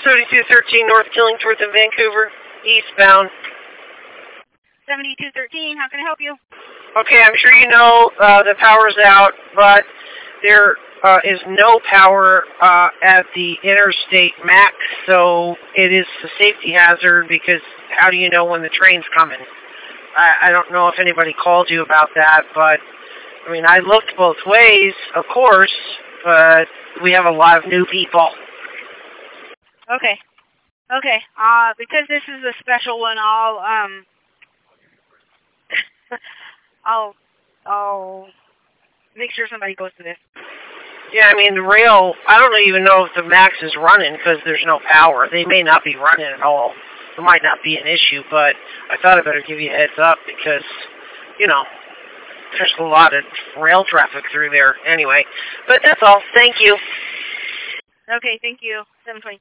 7213 North Killingworth in Vancouver, eastbound. 7213, how can I help you? Okay, I'm sure you know the power's out, but there is no power at the interstate max, so it is a safety hazard because how do you know when the train's coming? I don't know if anybody called you about that, but I mean, I looked both ways, of course, but we have a lot of new people. Okay. Okay. Because this is a special one, I'll make sure somebody goes to this. Yeah, I mean, the rail, I don't even know if the MAX is running because there's no power. They may not be running at all. It might not be an issue, but I thought I'd better give you a heads up because, you know, there's a lot of rail traffic through there anyway. But that's all. Thank you. Okay, thank you. 720.